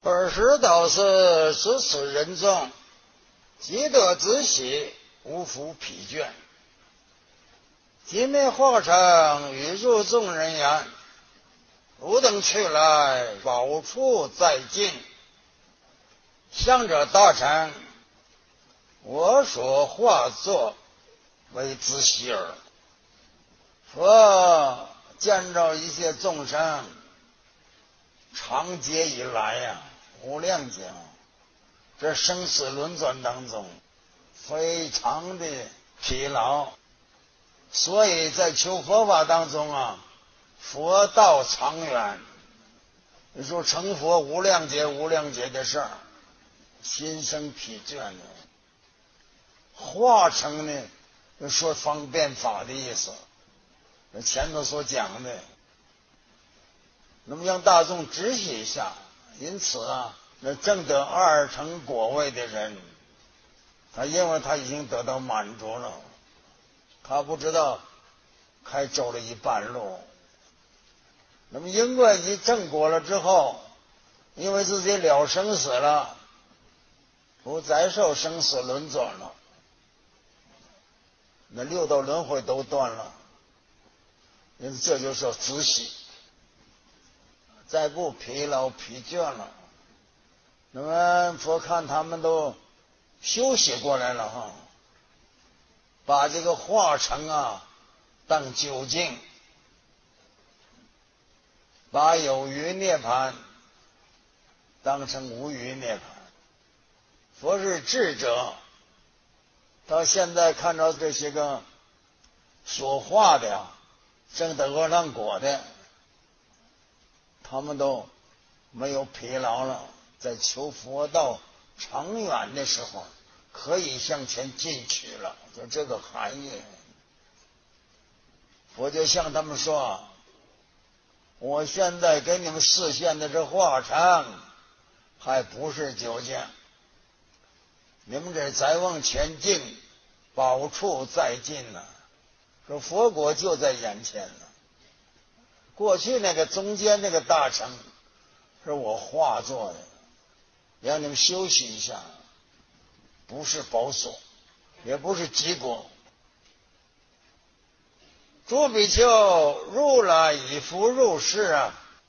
尔时道是知此人众，即得自喜，无复疲倦。即灭化成，语入众人言：吾等去来，宝处在近。向者大臣，我所化作为自喜耳。佛见着一切众生长劫以来呀，无量劫，这生死轮转当中非常的疲劳，所以在求佛法当中啊，佛道长远。你说成佛无量劫的事儿，心生疲倦呢。化成呢，说方便法的意思，前头所讲的，那么让大众知悉一下。因此啊，那证得二乘果位的人，他因为他已经得到满足了，他不知道还走了一半路。那么因为你证果了之后，因为自己了生死了，不再受生死轮转了，那六道轮回都断了，因此这就是自喜，再不疲劳疲倦了。那么佛看他们都休息过来了哈，把这个化成啊当究竟，把有余涅槃当成无余涅槃。佛是智者，到现在看到这些个所化的呀，证得阿耨果的，他们都没有疲劳了，在求佛道长远的时候可以向前进取了，就这个含义。佛就向他们说，我现在给你们示现的这化成还不是究竟，你们这再往前进，宝处在近了，说佛国就在眼前了。过去那个中间那个大乘是我化作的，让你们休息一下，不是宝所，也不是极果。诸比丘如来已复入世啊，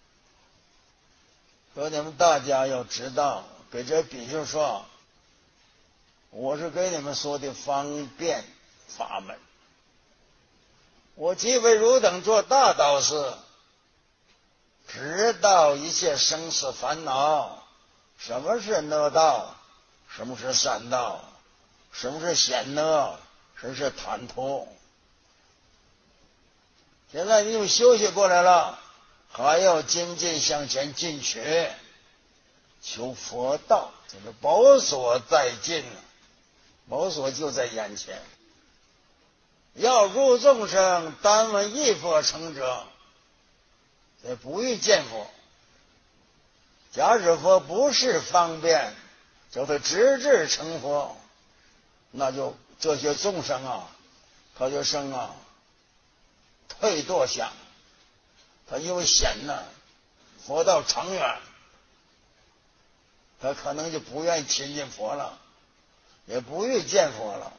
说你们大家要知道，给这比丘说，我是给你们说的方便法门。我即为汝等做大导师，知道一切生死烦恼，什么是恶道，什么是善道，什么是险恶，什么是贪图。现在你们休息过来了，还要精进向前进取，求佛道。这个宝所在近，宝所就在眼前。要入众生，单闻一佛成者，这不欲见佛。假使佛不是方便，就会直至成佛，那就这些众生啊，他就生啊退堕想，他因为险呢，佛道长远，他可能就不愿意亲近佛了，也不愿意见佛了。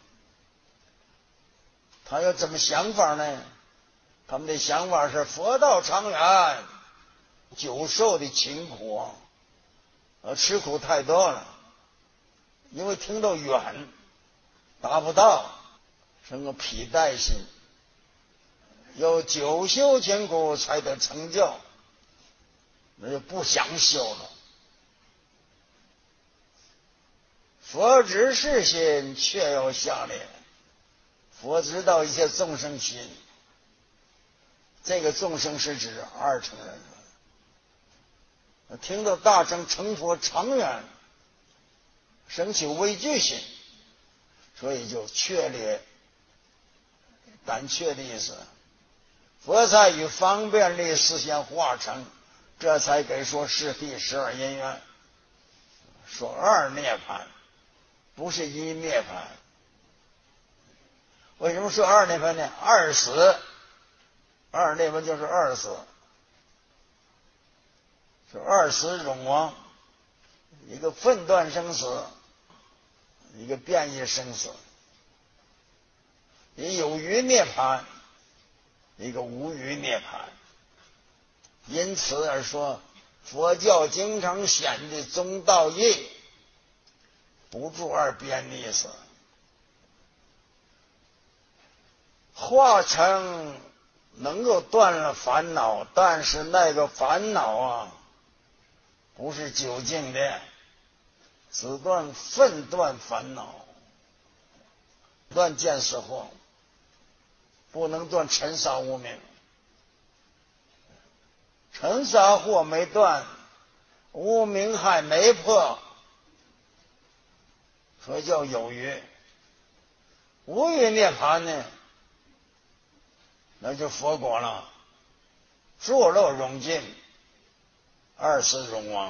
他有怎么想法呢？他们的想法是佛道长远，久受的勤苦吃苦太多了，因为听到远达不到，生个疲怠心，有久修勤苦才得成就，那就不想修了。佛知世心，却有下列。佛知道一切众生心，这个众生是指二乘人。听到大乘成佛长远，生起畏惧心，所以就确立胆怯的意思。佛才与方便力实现化成，这才给说是第12因缘，说二涅槃，不是一涅槃。为什么说二涅槃呢？二死，二涅槃就是二死，是二死永亡。 一个分段生死，一个变异生死，一个有余涅槃，一个无余涅槃。因此而说，佛教经常显的中道义，不住而变的意思。化成能够断了烦恼，但是那个烦恼啊，不是究竟的，只断分段烦恼，断见识惑，不能断尘沙无明。尘沙惑没断，无明还没破，所以叫有余。无余涅槃呢，那就佛果了，诸漏融尽，二世融亡。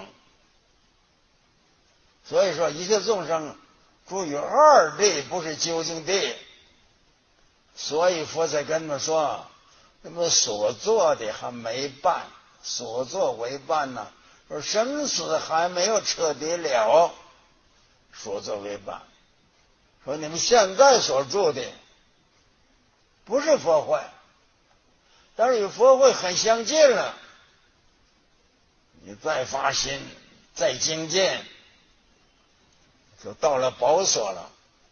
所以说一切众生处于二谛，不是究竟谛。所以佛才跟他们说，那么所做的还没办，所作为办呢，说生死还没有彻底了，所作为办。说你们现在所做的不是佛会，但是与佛会很相近了，你再发心再精进，就到了宝所了。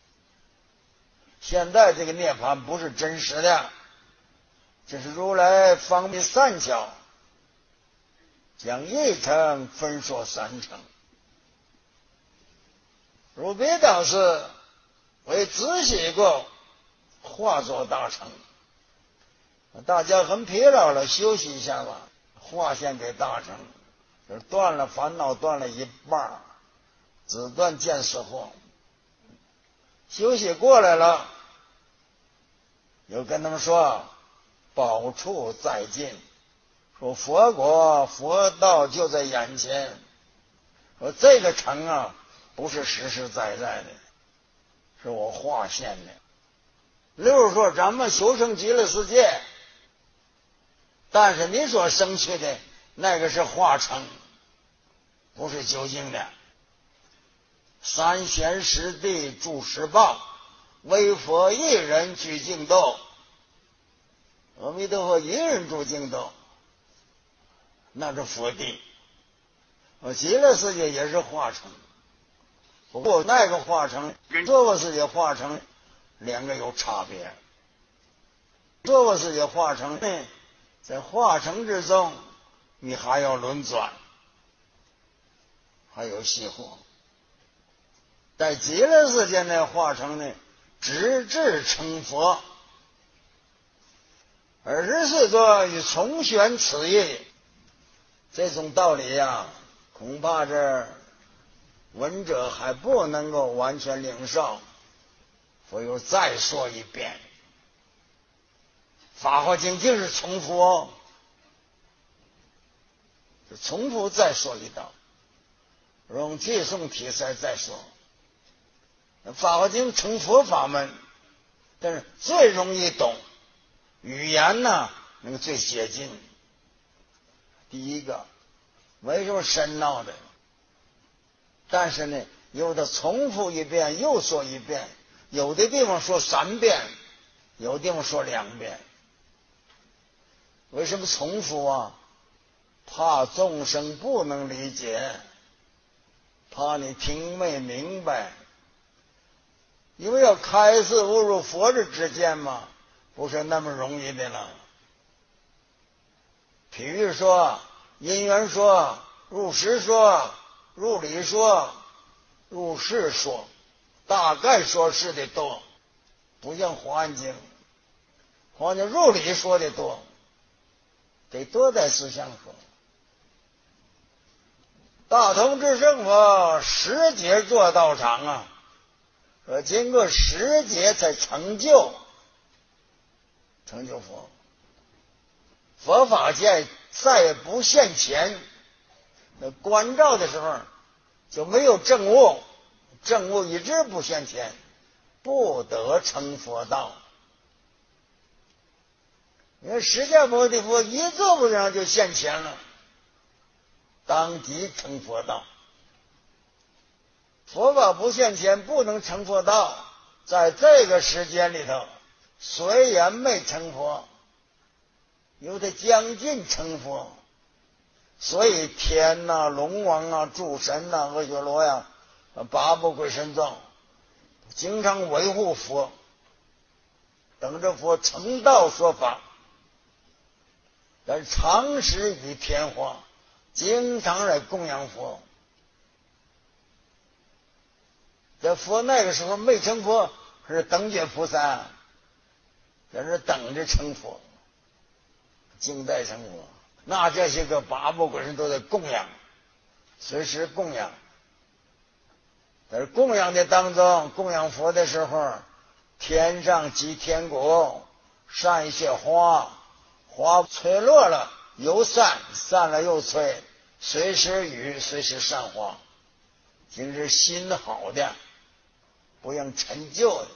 现在这个涅槃不是真实的，这是如来方便善巧，将一乘分说三乘。如别导师为仔细过，化作大乘。大家很疲劳了，休息一下吧，化现给大乘，就是断了烦恼，断了一半，只断见识惑。休息过来了，又跟他们说宝处在近，说佛国佛道就在眼前，说这个城啊不是实实在在的，是我化现的。例如说咱们求生极乐世界，但是你所生去的那个是化成，不是究竟的。三贤十地住十报，唯佛一人居净土。阿弥陀佛一人住净土，那是佛地。极乐世界也是化成，不过那个化成跟娑婆世界化成两个有差别。娑婆世界化成呢，在化成之中你还要轮转，还有熄火。在极乐世界呢，化成呢直至成佛。而是说以重宣此义，这种道理呀，恐怕这闻者还不能够完全领受。我又再说一遍，《法华经》就是重复哦，就重复再说一道，用借诵题材再说。法华经成佛法门，但是最容易懂，语言呢那个最接近。第一个没什么深奥的，但是呢有的重复一遍又说一遍，有的地方说3遍，有的地方说2遍。为什么重复啊？怕众生不能理解，怕你听没明白。因为要开示悟入佛的之见嘛，不是那么容易的了。譬如说因缘说、入实说、入理说、入事说，大概说是的多，不像《华严经》，《华严经》入理说的多，得多在思想说。大同智胜佛10劫做道场啊，说经过10劫才成就佛。佛法界再也不现前，那观照的时候就没有证悟，证悟一直不现前，不得成佛道。因为释迦牟尼佛一坐不上就现前了，当即成佛道。 佛法不现前，不能成佛道。在这个时间里头，虽然没成佛，有的将近成佛，所以天呐、龙王啊、诸神呐、阿修罗呀、八部鬼神咒经常维护佛，等着佛成道说法。但长时与天化，经常来供养佛。这佛那个时候没成佛，是等觉菩萨，在这等着成佛，静待成佛。那这些个八部鬼神都在供养，随时供养。在供养的当中，供养佛的时候，天上积天鼓，散一些花，花吹落了又散，散了又吹，随时雨，随时散花。今日心好的，不用陈旧的。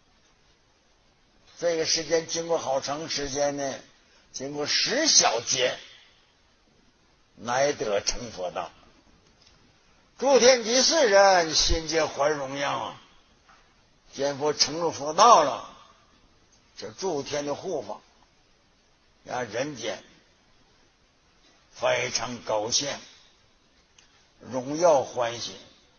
这个时间经过好长时间呢，经过10小劫，乃得成佛道。诸天及世人心皆怀荣耀啊！见佛成了佛道了，这诸天的护法呀，人间非常高兴，荣耀欢喜。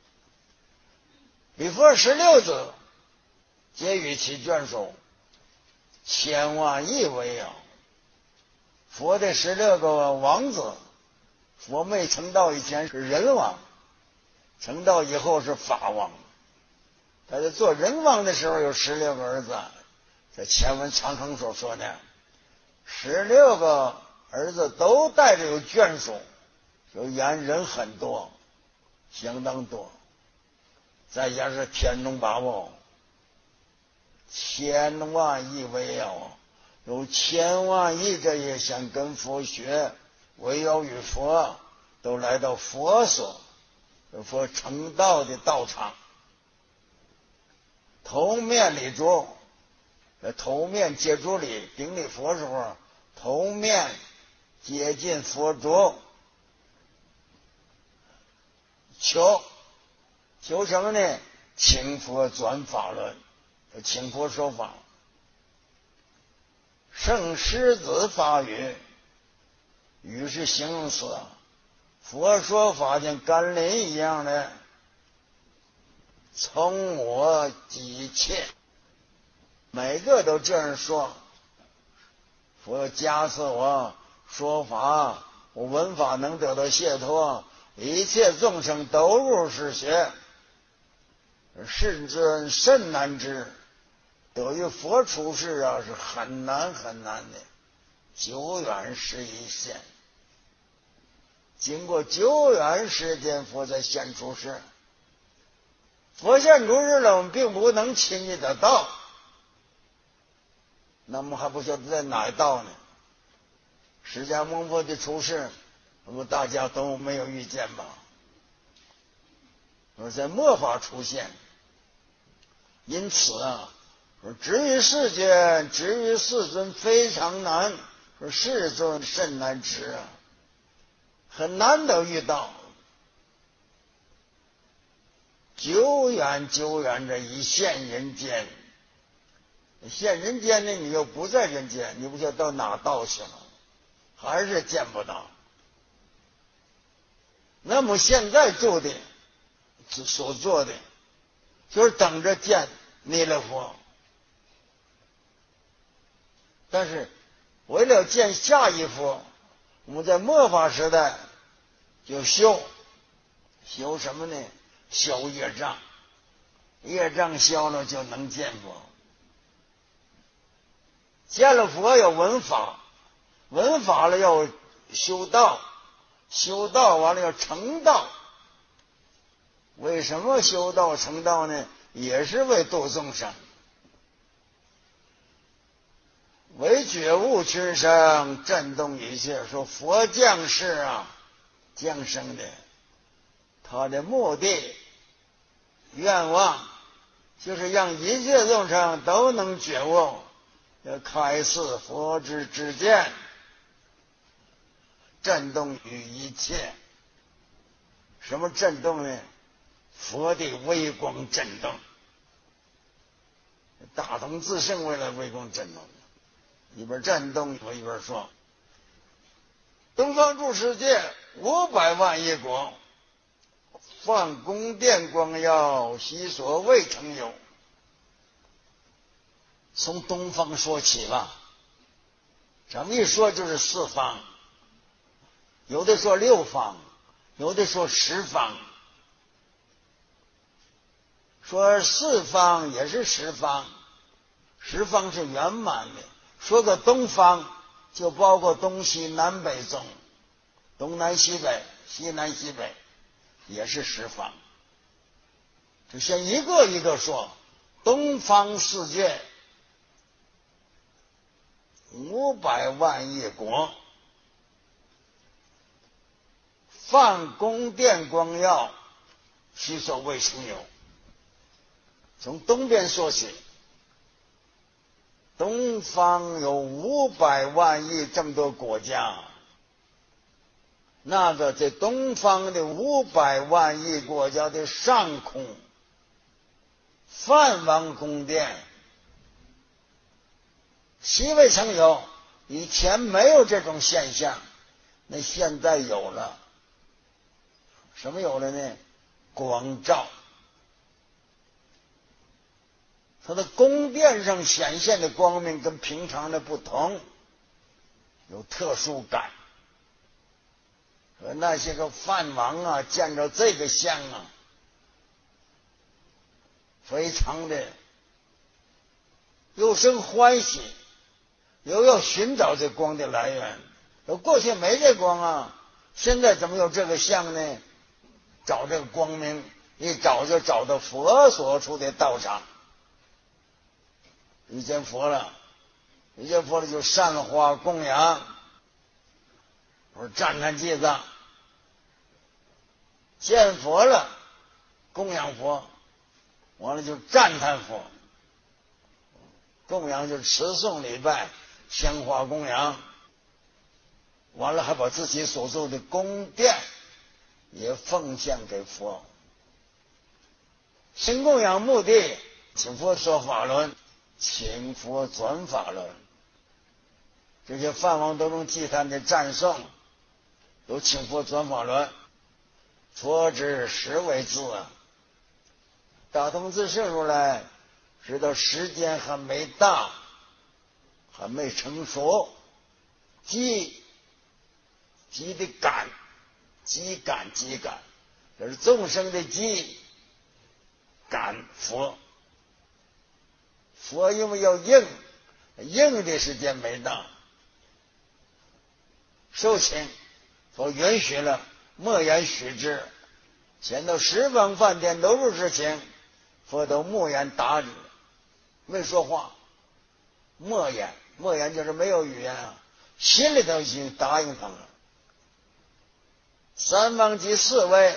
彼佛16子皆与其眷属，千万亿为有。佛的16个王子，佛没成道以前是人王，成道以后是法王。他在做人王的时候有16个儿子，这前文长坑所说的16个儿子都带着有眷属，有人很多，相当多。再加上天龙八部，千万亿为有，有千万亿这些想跟佛学、为有与佛，都来到佛所，佛成道的道场。头面礼烛，头面接烛礼，顶礼佛时候，头面接近佛烛，求什么呢？请佛转法轮，请佛说法。圣狮子发语，语是形容词，佛说法像甘霖一样的从我急切，每个都这样说。佛加赐我说法，我闻法能得到解脱，一切众生都入是学，世尊甚难知。得于佛出世啊，是很难很难的，久远时一现。经过久远时间，佛才现出世。佛现出世了，我们并不能亲近得到，那么还不晓得在哪一道呢？释迦牟尼佛的出世，我们大家都没有遇见吧？而在末法出现，因此啊，说至于世间，至于世尊非常难，说世尊甚难知啊，很难得遇到。久远久远这一现人间，现人间呢，你又不在人间，你不知道到哪道去了，还是见不到。那么现在做的所做的，就是等着见弥勒佛。但是为了见下一佛，我们在末法时代就修什么呢？修业障，业障消了就能见佛。见了佛要闻法，闻法了要修道，修道完了要成道。为什么修道成道呢？也是为度众生，为觉悟群生，震动一切。说佛降世啊，降生的，他的目的愿望就是让一切众生都能觉悟，要开示佛之知见，震动于一切。什么震动呢？ 佛的微光震动。大同自胜为了微光震动，一边震动一边说：东方诸世界500万亿国，放宫殿光耀，悉所未曾有。从东方说起吧，这么一说就是四方，有的说6方，有的说10方，说4方也是10方，10方是圆满的。说个东方就包括东西南北中，东南西北，西南西北也是10方。就先一个一个说。东方世界500万亿国，放宫殿光耀，悉所未曾有。从东边说起，东方有500万亿这么多国家，那个在东方的500万亿国家的上空，梵王宫殿悉未曾有。以前没有这种现象，那现在有了。什么有了呢？光照。它的宫殿上显现的光明跟平常的不同，有特殊感。那些个梵王啊，见着这个像啊，非常的又生欢喜，又要寻找这光的来源。过去没这光啊，现在怎么有这个像呢？找这个光明，一找就找到佛所处的道场。遇见佛了，遇见佛了就善花供养，我说赞叹祭藏。见佛了，供养佛，完了就赞叹佛。供养就是持诵礼拜，香花供养，完了还把自己所住的宫殿也奉献给佛。新供养目的，请佛说法轮，请佛转法轮。这些梵王都能祭坛的赞颂，都请佛转法轮。佛知时为至啊，大同自胜如来知道时间还没到，还没成熟，急的赶，急赶，这是众生的急赶佛。佛因为要应的时间没到，受请佛允许了，默言许之。前头10方梵天都是事情，佛都默言答之，没说话。默言就是没有语言啊，心里头已经答应他了。三方及4位，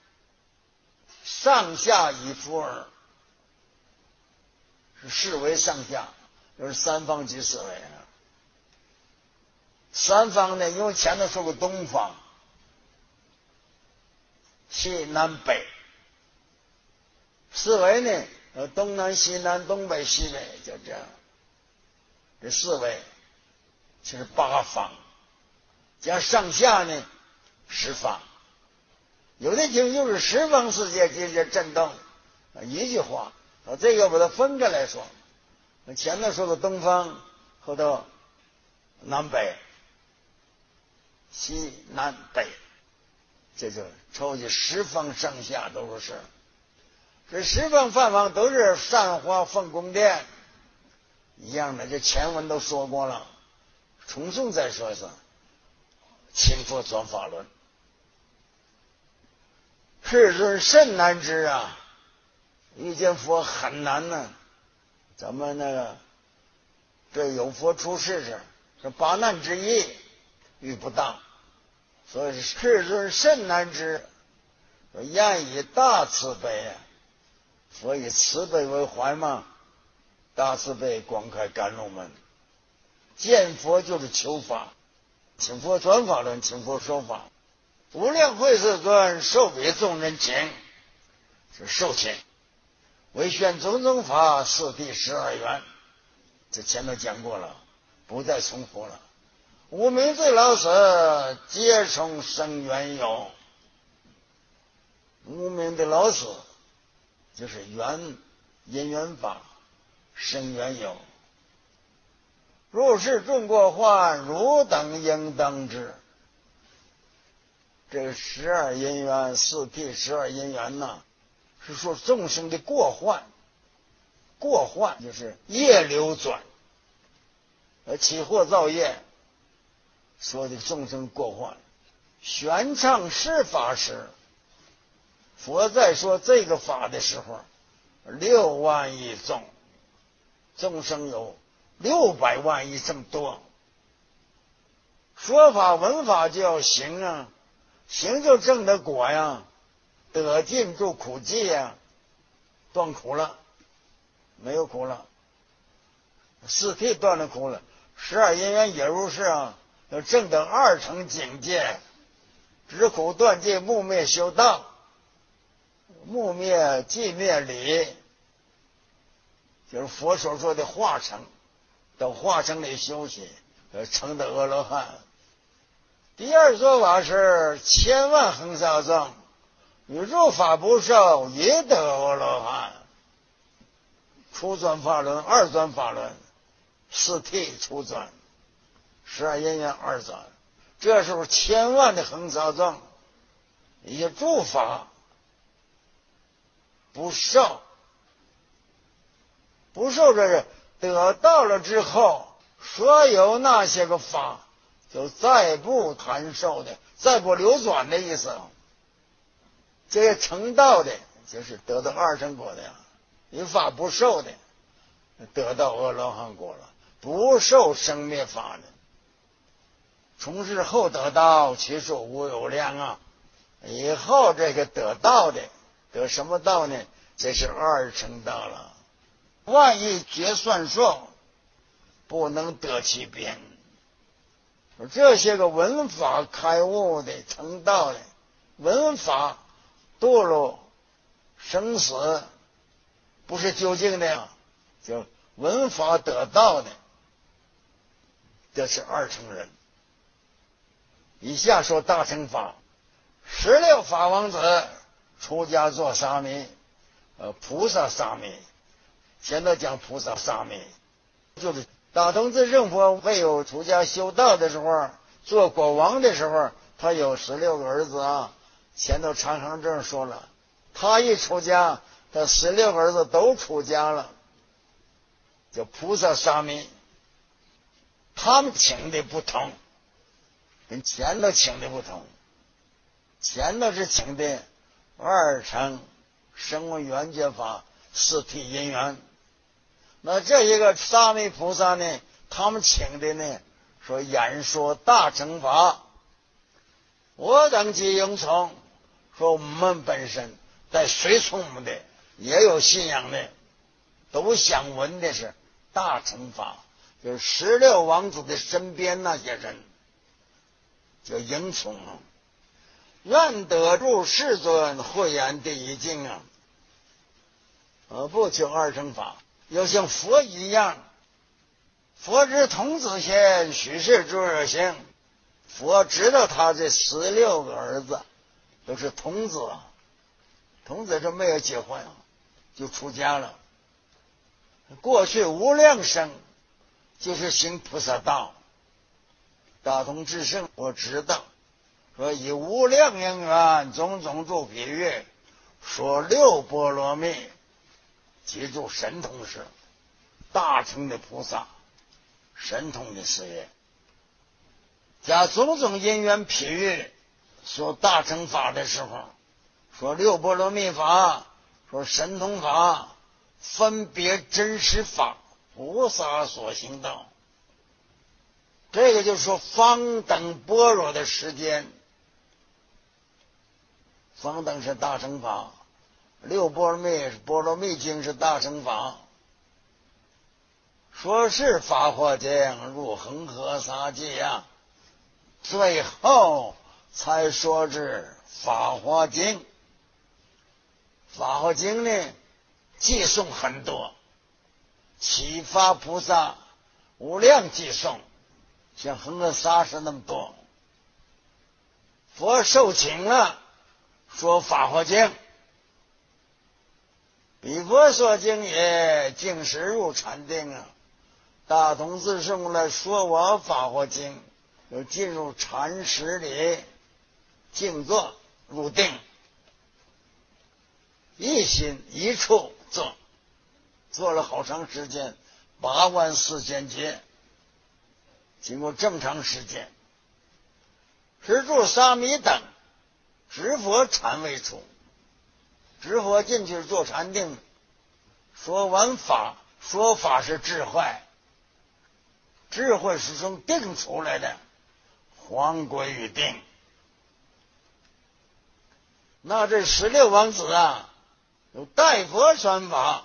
上下以佛耳，是视为上下，就是三方及4位啊。三方呢，因为前头说过东方、西南北，4位呢，东南西南东北西北，就这样。这4位就是8方，加上下呢10方。有的经就是10方世界皆是震动，一句话。这个把它分开来说，前头说个东方，后头南北、西南北，这就抽起10方上下都是事。这10方梵王都是善花奉宫殿一样的，这前文都说过了，重诵再说一次，请佛转法轮。世尊甚难知啊，遇见佛很难呢。咱们那个这有佛出世时，是8难之一，遇不到，所以世尊甚难知。愿以大慈悲啊，佛以慈悲为怀嘛，大慈悲广开甘露门。见佛就是求法，请佛转法轮，请佛说法。无量慧世尊受彼众人情， 是授亲。为宣种种法，四谛12缘，这前头讲过了，不再重复了。无名最老死，皆从生缘有。无名的老死就是因缘法，生缘有。如是众过患，汝等应当知。这个12因缘，四谛12因缘呢，是说众生的过患。过患就是业流转，起惑造业，说的众生过患。玄奘是法时，佛在说这个法的时候，6万亿众，众生有600万亿这么多。说法闻法就要行啊，行就证得果呀，得尽住苦际呀，断苦了，没有苦了。四谛断了苦了，12因缘也如是啊，要证得2乘境界，止苦断戒，木灭修道。木灭寂灭理，就是佛所说的化成，到化成里修习，成的阿罗汉。第二说法是千万恒沙众，宇宙法不受，也得阿罗汉。初转法轮，二转法轮，四谛初转，12因缘二转。这时候千万的恒沙众，一些诸法不受，不受这是得到了之后，所有那些个法就再不传授的，再不流转的意思。这些成道的，就是得到2乘果的呀；一法不受的，得到阿罗汉果了。不受生灭法的，从事后得道，其数无有量啊！以后这个得道的，得什么道呢？这是2乘道了。万亿劫算数，不能得其边。这些个闻法开悟的、成道的，闻法堕落生死，不是究竟的，就闻法得道的，这是2乘人。以下说大乘法，16法王子出家做沙弥，菩萨沙弥。现在讲菩萨沙弥，就是大同智胜佛未有出家修道的时候，做国王的时候，他有16个儿子啊。前头长行证说了，他一出家，他16个儿子都出家了，叫菩萨沙弥。他们请的不同，跟前头请的不同。前头是请的2乘声闻缘觉法，四谛因缘。那这一个沙弥菩萨呢，他们请的呢，说演说大乘法。我等即应从，说我们本身在随从我们的，也有信仰的，都想闻的是大乘法，就是16王子的身边那些人，就迎从了。愿得入世尊慧眼第一境啊！不求2乘法，要像佛一样。佛知童子心，许是诸恶行。佛知道他这16个儿子都是童子，童子是没有结婚就出家了。过去无量生就是行菩萨道。大同智胜我知道，说以无量因缘，种种诸比喻，说6波罗蜜，记住神通是大乘的菩萨，神通的事业，加种种因缘譬喻，说大乘法的时候，说6波罗蜜法，说神通法，分别真实法，菩萨所行道。这个就是说方等般若的时间，方等是大乘法，6波罗蜜波罗蜜经是大乘法。说是法华经入恒河沙界啊，最后才说至法华经。 法华经呢偈颂很多，启发菩萨无量偈颂，像恒河沙是那么多。佛受请了，说法华经，比佛说经也，净实入禅定啊。大同自圣来说我法华经，就进入禅室里静坐入定，一心一处坐，坐了好长时间，84000劫，经过这么长时间。持住沙弥等，执佛禅位处，执佛进去做禅定，说完法，说法是智慧，智慧是从定出来的，还归于定。那这16王子啊，有代佛传法，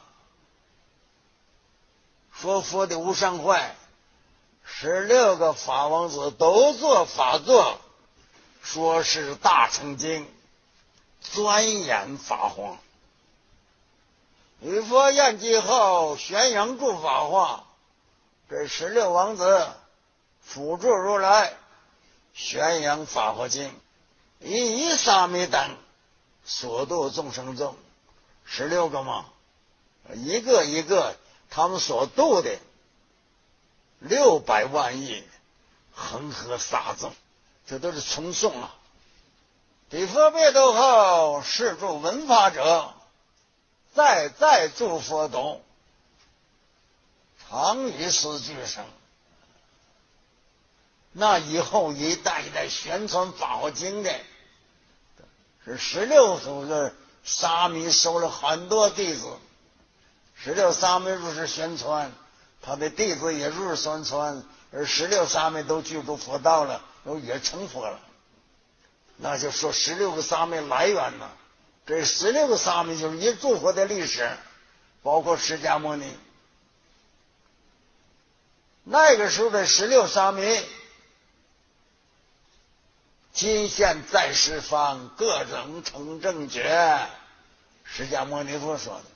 说佛的无上慧，16个法王子都做法座，说是大乘经，钻研法华。与佛宴寂后，宣扬诸法化，这16王子辅助如来宣扬法华经，以沙弥等所度众生众，16个嘛，一个一个他们所度的600万亿恒河沙众，这都是重诵啊。彼佛灭度后，是诸闻法者，再诸佛懂，常于斯俱生。那以后一代一代宣传法华经的，是16个沙弥收了很多弟子，16沙弥入世宣传，他的弟子也入世宣传，而16沙弥都具足佛道了，都也成佛了。那就说16个沙弥来源呢，这16个沙弥就是一诸佛的历史，包括释迦牟尼。那个时候的16沙弥，今现在十方各种成正觉，释迦牟尼佛说的。